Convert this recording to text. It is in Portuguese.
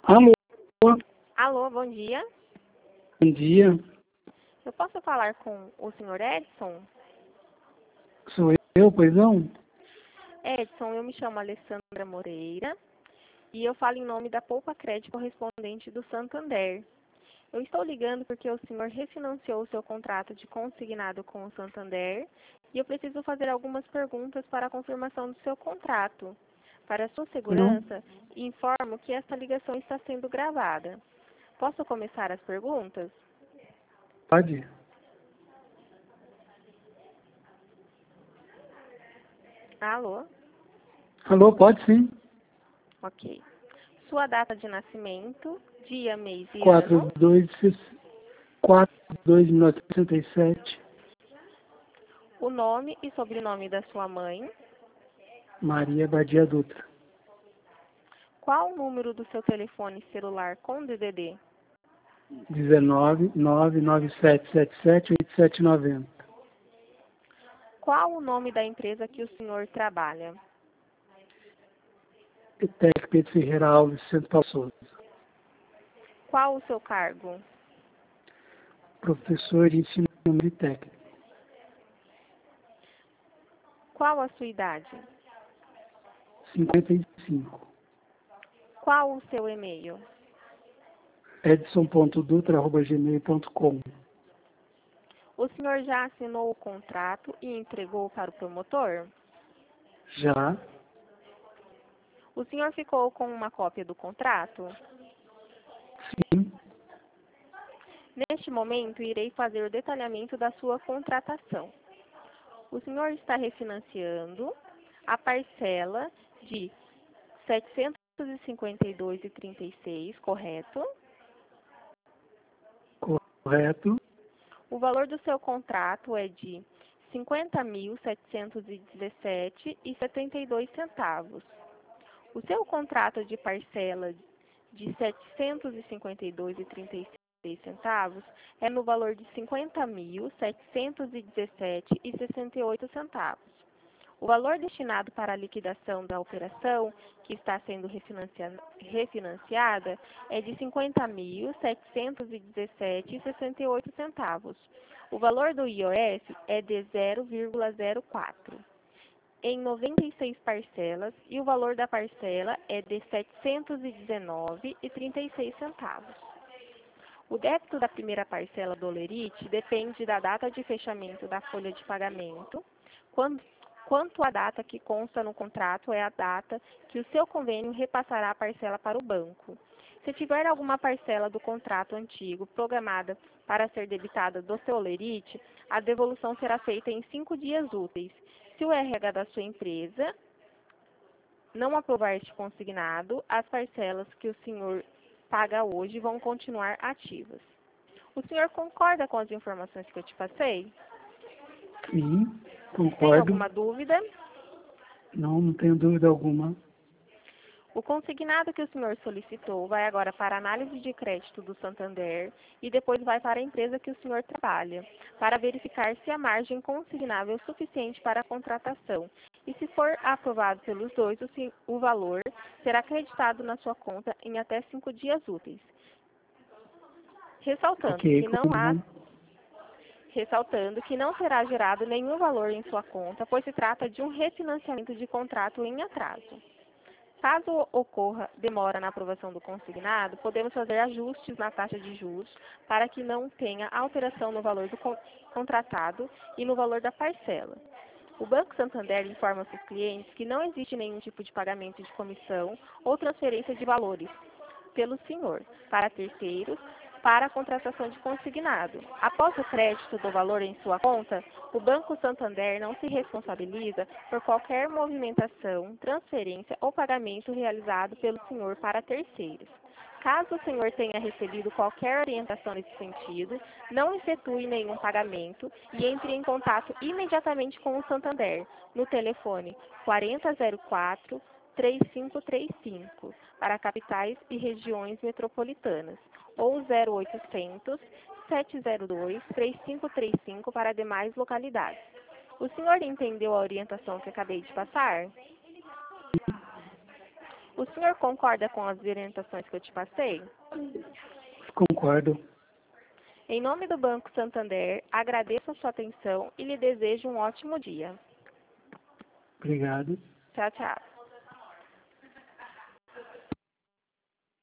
Alô, Alô, bom dia. bom dia. Eu posso falar com o senhor Edson? Sou eu, pois não? Edson, eu me chamo Alessandra Moreira e eu falo em nome da Poupa Crédito correspondente do Santander. Eu estou ligando porque o senhor refinanciou o seu contrato de consignado com o Santander e eu preciso fazer algumas perguntas para a confirmação do seu contrato. Para sua segurança, informo que esta ligação está sendo gravada. Posso começar as perguntas? Pode? Alô? Alô, pode sim. Ok. Sua data de nascimento, dia, mês e ano. 4-2-1967. O nome e sobrenome da sua mãe. Maria Badia Dutra. Qual o número do seu telefone celular com DDD? 19-99777-8790. Qual o nome da empresa que o senhor trabalha? ETEC Pedro Ferreira Alves, Centro Paulo Souza. Qual o seu cargo? Professor de ensino e técnico. Qual a sua idade? 55. Qual o seu e-mail? edson.dutra@gmail.com. O senhor já assinou o contrato e entregou para o promotor? Já? O senhor ficou com uma cópia do contrato? Sim. Neste momento, irei fazer o detalhamento da sua contratação. O senhor está refinanciando a parcela de R$ 752,36, correto? Correto. O valor do seu contrato é de R$ 50.717,72. O seu contrato de parcela de R$ 752,36 é no valor de R$ 50.717,68. O valor destinado para a liquidação da operação que está sendo refinanciada é de R$ 50.717,68. O valor do IOF é de 0,04 em 96 parcelas e o valor da parcela é de R$ 719,36. O débito da primeira parcela do Olerite depende da data de fechamento da folha de pagamento, quanto a data que consta no contrato é a data que o seu convênio repassará a parcela para o banco. Se tiver alguma parcela do contrato antigo programada para ser debitada do seu Olerite, a devolução será feita em 5 dias úteis. Se o RH da sua empresa não aprovar este consignado, as parcelas que o senhor paga hoje vão continuar ativas. O senhor concorda com as informações que eu te passei? Sim, Tem concordo. alguma dúvida? Não tenho dúvida alguma. O consignado que o senhor solicitou vai agora para a análise de crédito do Santander e depois vai para a empresa que o senhor trabalha, para verificar se a margem consignável é suficiente para a contratação. E se for aprovado pelos dois, o valor será acreditado na sua conta em até 5 dias úteis. Ressaltando Ok, que não será gerado nenhum valor em sua conta, pois se trata de um refinanciamento de contrato em atraso. Caso ocorra demora na aprovação do consignado, podemos fazer ajustes na taxa de juros para que não tenha alteração no valor do contratado e no valor da parcela. O Banco Santander informa seus clientes que não existe nenhum tipo de pagamento de comissão ou transferência de valores pelo senhor para terceiros para a contratação de consignado. Após o crédito do valor em sua conta, o Banco Santander não se responsabiliza por qualquer movimentação, transferência ou pagamento realizado pelo senhor para terceiros. Caso o senhor tenha recebido qualquer orientação nesse sentido, não efetue nenhum pagamento e entre em contato imediatamente com o Santander no telefone 4004-3535 para capitais e regiões metropolitanas ou 0800 702 3535 para demais localidades. O senhor entendeu a orientação que acabei de passar? O senhor concorda com as orientações que eu te passei? Concordo. Em nome do Banco Santander, agradeço a sua atenção e lhe desejo um ótimo dia. Obrigado. Tchau, tchau.